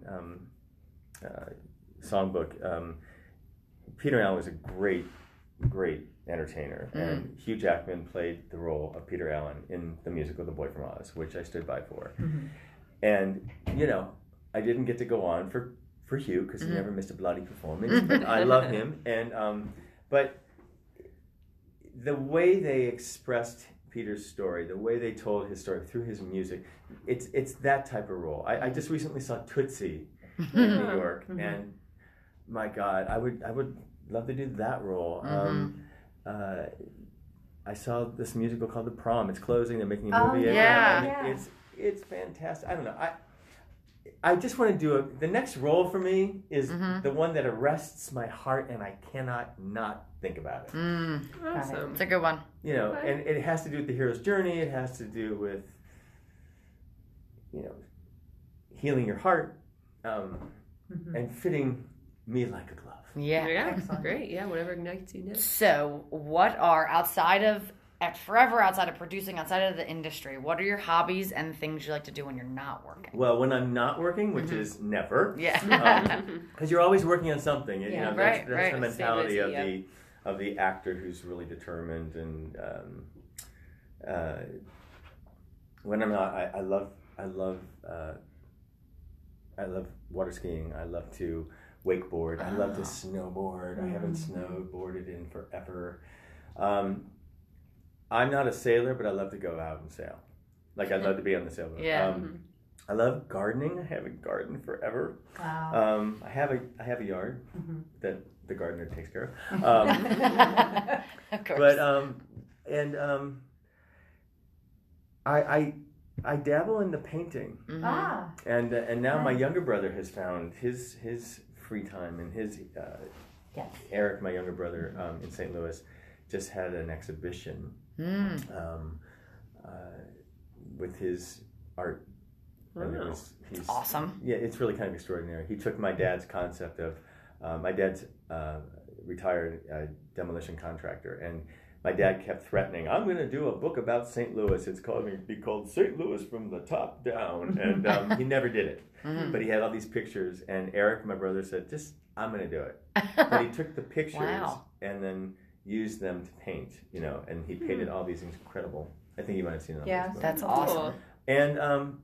songbook. Peter Allen was a great entertainer, and Hugh Jackman played the role of Peter Allen in the musical The Boy from Oz, which I stood by for. And you know, I didn't get to go on for Hugh because he never missed a bloody performance, but I love him. And but the way they expressed Peter's story, the way they told his story through his music, it's that type of role. I just recently saw Tootsie in New York, and my God, I would love to do that role. I saw this musical called The Prom. It's closing. They're making a movie. It's fantastic. I don't know. I just want to do the next role for me is the one that arrests my heart, and I cannot not think about it. Awesome. It's a good one. You know, and it has to do with the hero's journey. It has to do with, you know, healing your heart, and fitting me like a glove. Yeah, great. Yeah, whatever ignites you next. So, what are outside of producing, outside of the industry, what are your hobbies and things you like to do when you're not working? Well, when I'm not working, which is never, Yeah. because you're always working on something. You know, that's the mentality busy, of the actor who's really determined. And when I'm not, I love water skiing. I love to wakeboard. I love to snowboard. I haven't snowboarded in forever. I'm not a sailor, but I love to go out and sail. Like, I'd love to be on the sailboat. I love gardening. I haven't gardened forever. Wow. I have a yard that the gardener takes care of. Of course. But I dabble in the painting. And now my younger brother has found his free time, and his Eric, my younger brother, in St. Louis, just had an exhibition with his art. And he's awesome. Yeah, it's really kind of extraordinary. He took my dad's concept of my dad's retired demolition contractor, and my dad kept threatening, I'm going to do a book about St. Louis. It's going to be called St. Louis from the Top Down. And he never did it. But he had all these pictures, and Eric, my brother, said, I'm going to do it. But he took the pictures and then used them to paint, you know, and he painted all these incredible, I think you might have seen it on Facebook. That's awesome. And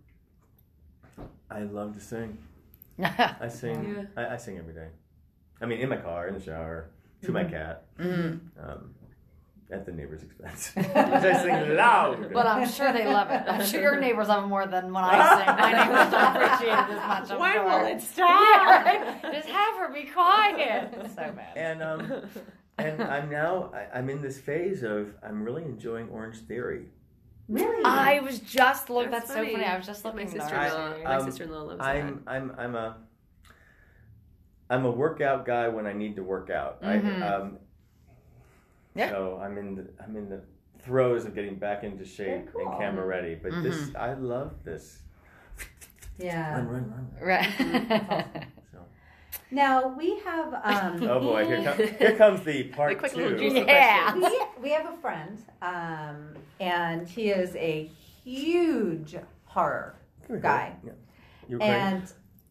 I love to sing. I sing. I sing every day. I mean, in my car, in the shower, to my cat, at the neighbor's expense. I sing loud. But I'm sure they love it. I'm sure your neighbors love it more than when I sing. My neighbors don't appreciate it as much. When will it stop? Yeah, right? Just have her be quiet. It's so bad. And I'm in this phase of I'm really enjoying Orange Theory. Really? I was just looking. That's so funny. I was just looking. My sister-in-law loves that. I'm a workout guy when I need to work out. So I'm in the throes of getting back into shape and camera ready. But I love this. Yeah. Run. Right. So. Now we have. Oh boy! Here comes the part quick 2. little juicy Yeah. We have a friend, and he is a huge horror guy, and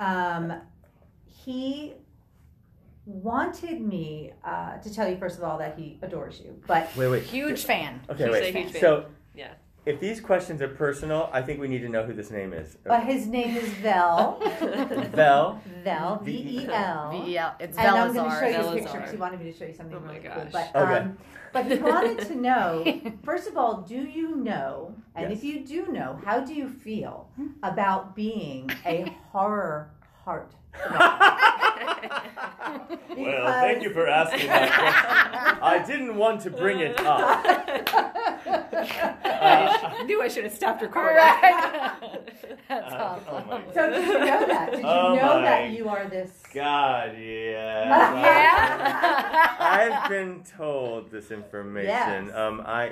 he wanted me to tell you first of all that he adores you, but wait, huge fan. Okay, She's wait. a huge fan. So Yeah. if these questions are personal, I think we need to know who this name is. his name is Vel. Vel, V-E-L. V-E-L. It's And I'm going to Velazar. show you a Velazar. picture because he wanted me to show you something Oh my really cool. gosh. But he wanted to know, first of all, do you know, and Yes. if you do know, how do you feel about being a horror heart? Well, thank you for asking that question. I didn't want to bring it up. I knew I should have stopped recording. That's awesome. Oh my So did you know that? Did you Oh know my that you are this? God, yeah. Yeah. I've been told this information. Yes.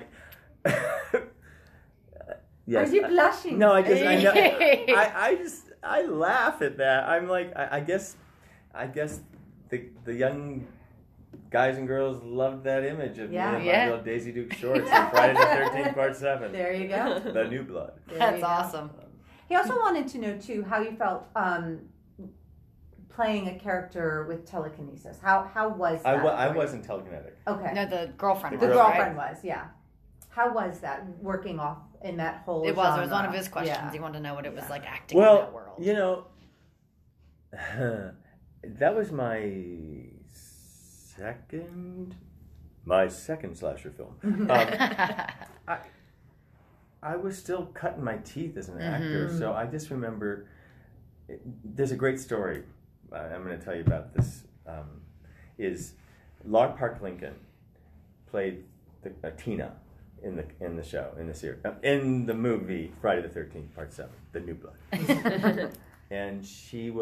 Yes. Are you blushing? No, I know. I laugh at that. I'm like, I guess the young guys and girls loved that image of me in my Yeah. little Daisy Duke shorts in Friday the 13th, Part 7. There you go. The New Blood. There That's you go. awesome. He also wanted to know too how you felt playing a character with telekinesis. How was that? I for you? wasn't telekinetic. Okay. No, the girlfriend. The was, girlfriend right? was, yeah. How was that working off in that whole It was. It was genre? one of his questions. Yeah. He wanted to know what it was like acting in that Well, world. you know, that was my second slasher film. I was still cutting my teeth as an actor, so I just remember. There's a great story I'm going to tell you about this. Is Laura Park Lincoln played Tina in the show in the series in the movie Friday the 13th Part 7, The New Blood, and she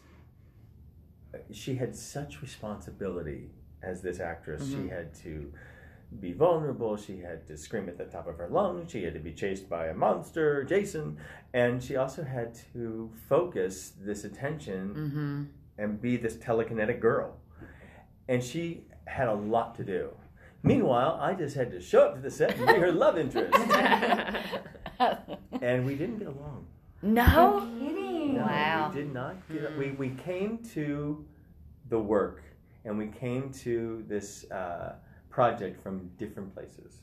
had such responsibility as this actress. She had to be vulnerable, she had to scream at the top of her lungs, she had to be chased by a monster, Jason, and she also had to focus this attention and be this telekinetic girl. And she had a lot to do. Meanwhile, I just had to show up to the set and be her love interest. And we didn't get along. No? Kidding. No, Wow. we did not get along. We came to the work and we came to this project from different places.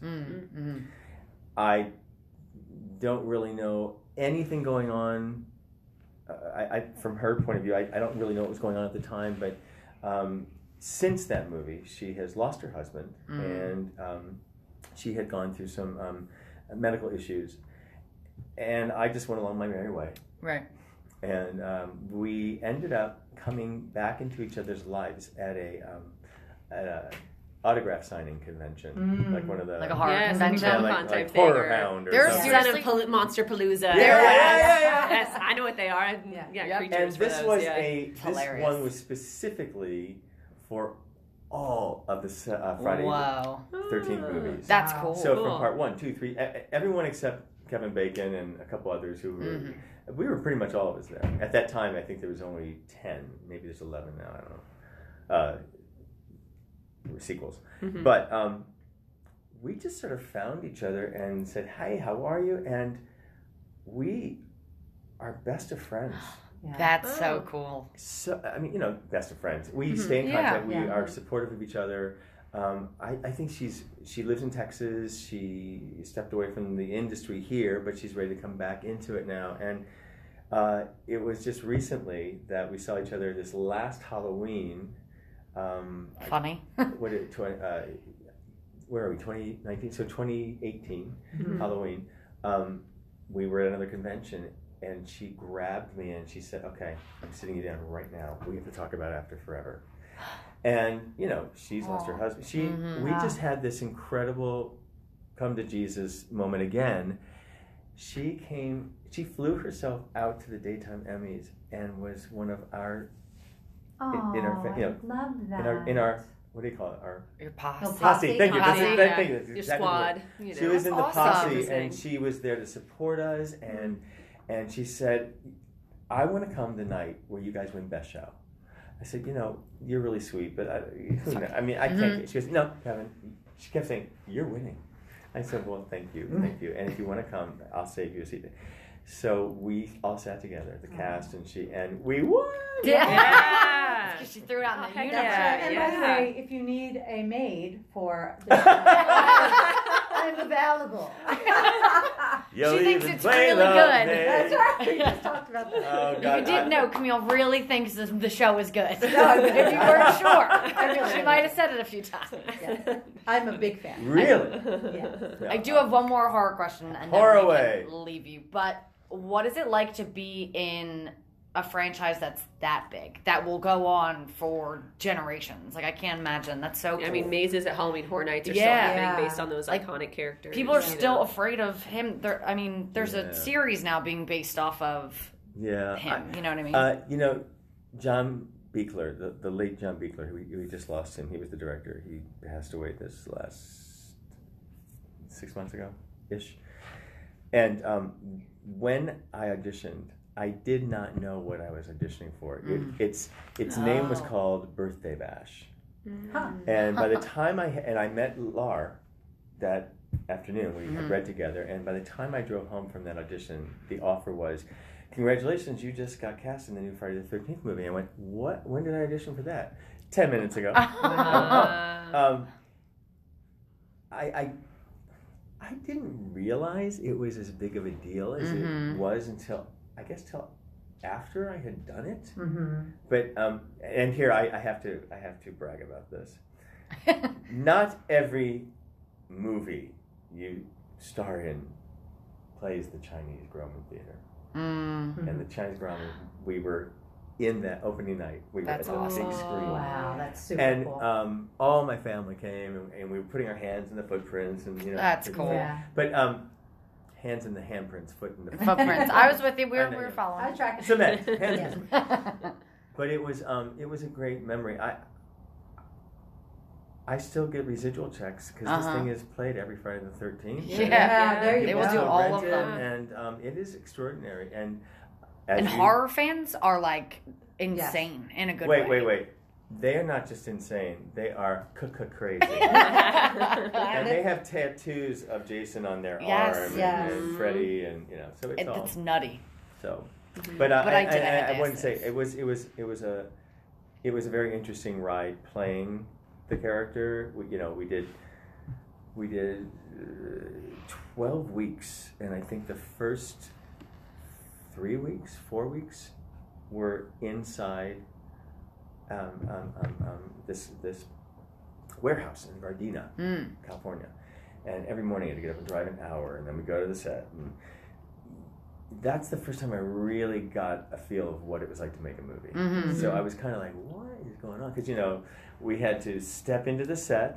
I don't really know anything going on. From her point of view, I don't really know what was going on at the time, but since that movie, she has lost her husband, and she had gone through some medical issues, and I just went along my merry way. Right. And we ended up coming back into each other's lives at a autograph signing convention, like one of the Like a horror Yes, convention. like like, Con type like thing, Horror or- Hound or There's something. seriously- Instead of Monster Palooza. Yeah. Yes, I know what they are. Yeah. Yeah, creatures And for this those, was yeah. this Hilarious. one was specifically for all of the Friday Whoa. 13 movies. That's Wow. cool. So Cool. from part 1, 2, 3, everyone except Kevin Bacon and a couple others who were, we were pretty much all of us there. At that time, I think there was only 10, maybe there's 11 now, I don't know, sequels. But we just sort of found each other and said, "Hey, how are you?" And we are best of friends. Yeah. That's so cool. So, I mean, best of friends. We stay in Yeah. contact. We Yeah. are supportive of each other. I think she lives in Texas. She stepped away from the industry here, but she's ready to come back into it now. And it was just recently that we saw each other this last Halloween. Funny. Where are we? 2019. So 2018 Halloween. We were at another convention. And she grabbed me and she said, "Okay, I'm sitting you down right now. We have to talk about After Forever." And, she's lost her husband. We just had this incredible come to Jesus moment again. She flew herself out to the Daytime Emmys and was one of our, Oh, in our, I love that. in our, what do you call it? Our Your posse. No, posse. Thank you. Posse, That's yeah. thank you. That's Your exactly the word. squad. She was in the That's awesome. posse, and she was there to support us. And she said, "I want to come the night where you guys win Best Show." I said, "You're really sweet, but I mean, I can't." She goes, "No, Kevin." She kept saying, "You're winning." I said, "Well, thank you. And if you want to come, I'll save you a seat." So we all sat together, the cast and we won. Yeah. She threw it out in the heck universe. yeah. And by the way, if you need a maid for this, I'm available. You'll She thinks even it's play really the good. name. That's right. We just talked about that. Oh, If God. you didn't know, Camille really thinks the show is good. No, I really If you weren't sure, really she might have said it a few times. Yes. I'm a big fan. Really? Yes. I do have one more horror question, and Horror then we away. can leave you. But what is it like to be in a franchise that's that big, that will go on for generations? Like, I can't imagine. That's so cool. I mean, mazes at Halloween Horror Nights are Yeah. still happening Yeah. based on those Like, iconic characters. people are you still know? afraid of him. There's Yeah. a series now being based off of Yeah. him. You know what I mean? John Buechler, the late John Buechler, we just lost him. He was the director. He passed away this last 6 months ago-ish. And when I auditioned, I did not know what I was auditioning for. Its name was called Birthday Bash. Huh. And by the time I met Lar that afternoon, we had read together, and by the time I drove home from that audition, the offer was, congratulations, you just got cast in the new Friday the 13th movie. I went, what? When did I audition for that? 10 minutes ago. I didn't realize it was as big of a deal as it was until after I had done it. Mm-hmm. But and here I have to brag about this. Not every movie you star in plays the Chinese Grauman Theater. And the Chinese Grauman, we were in that opening night. We That's were at the big awesome. screen. Wow, that's super And cool. all my family came, and we were putting our hands in the footprints, and That's cool. Yeah. But hands in the handprints, foot in the Footprints. I was with you. We I were know, yeah. following. I track it. cement. Hands Yes. in But it was a great memory. I still get residual checks because this thing is played every Friday the 13th. Yeah. there you They go. will do People all rent of them. it, and it is extraordinary. And Horror fans are like insane in a good way. Wait. They are not just insane. They are crazy. And they have tattoos of Jason on their Yes, arm yes. and Freddy, and so it's all. It's nutty. So, Mm-hmm. but I I wouldn't say it was a very interesting ride playing the character. We did 12 weeks, and I think the first 4 weeks were inside this warehouse in Gardena, California, and every morning I had to get up and drive an hour, and then we go to the set. And that's the first time I really got a feel of what it was like to make a movie. So I was kind of like, what is going on? Because, we had to step into the set.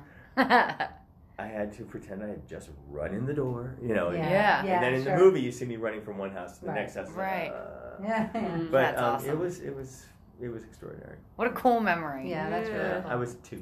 I had to pretend I had just run in the door, Yeah. And then in the movie, you see me running from one house to the next house. Right. Yeah. But That's awesome. it was extraordinary. What a cool memory. Yeah, that's really cool. I was 2.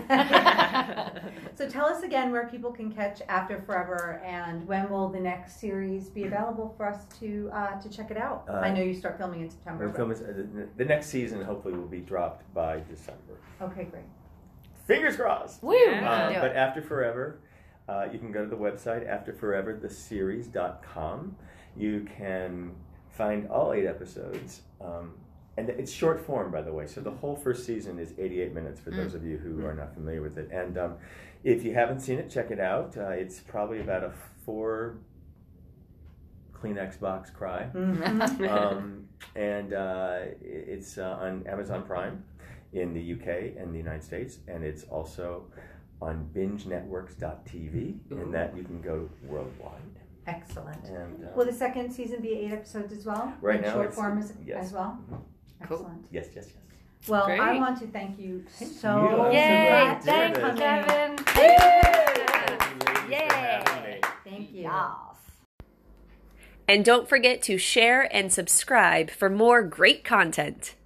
So tell us again where people can catch After Forever, and when will the next series be available for us to check it out? I know you start filming in September. The next season hopefully will be dropped by December. Okay, great. Fingers crossed. Woo! Yeah. Do But it. After Forever, you can go to the website afterforevertheseries.com. You can find all 8 episodes. And it's short form, by the way. So the whole first season is 88 minutes for those of you who are not familiar with it. And if you haven't seen it, check it out. It's probably about a 4 Kleenex box cry. And it's on Amazon Prime in the UK and the United States. And it's also on bingenetworks.tv. And that you can go worldwide. Excellent. And Will the second season be 8 episodes as well? Right In now short it's- form as yes. well? Cool. Excellent. yes. Well, Great. I want to thank you you. so I'm so Yay! glad to do Thanks, this. Kevin. Thank you, ladies, for having me. Thank you. Yes. And don't forget to share and subscribe for more great content.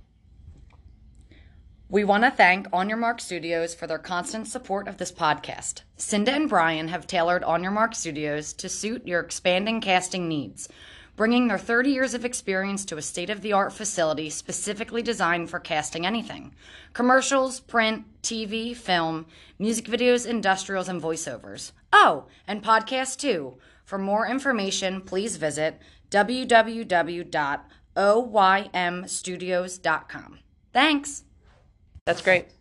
We want to thank On Your Mark Studios for their constant support of this podcast. Cinda and Brian have tailored On Your Mark Studios to suit your expanding casting needs, bringing their 30 years of experience to a state-of-the-art facility specifically designed for casting anything: commercials, print, TV, film, music videos, industrials, and voiceovers. Oh, and podcasts too. For more information, please visit www.oymstudios.com. Thanks. That's great.